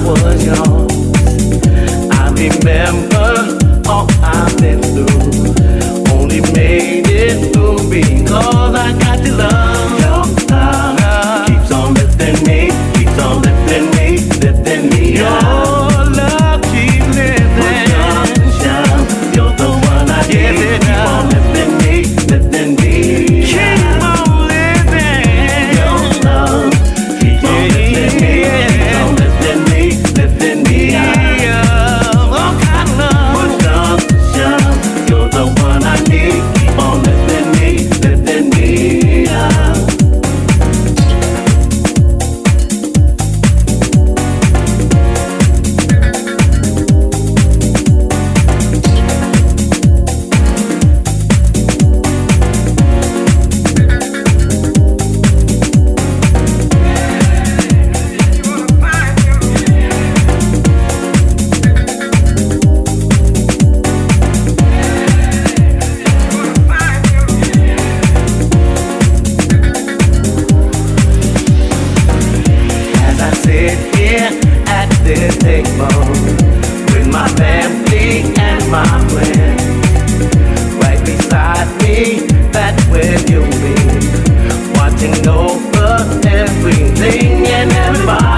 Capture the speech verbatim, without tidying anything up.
was yours. I remember all I've been through. Only made it through because I got your love. Your love keeps on lifting me, keeps on lifting me, lifting me up. Your love keeps lifting. Sunshine, you're the one I need. Keep on lifting me, lifting me. Keep on living. Your love keeps on lifting me, keeps on lifting me, lifting me up. All kind of love. Sunshine, you're the one I need. Keep on lifting me, lifting me up. Sit here at this table with my family and my friends. Right beside me, that's where you'll be, watching over everything and everybody.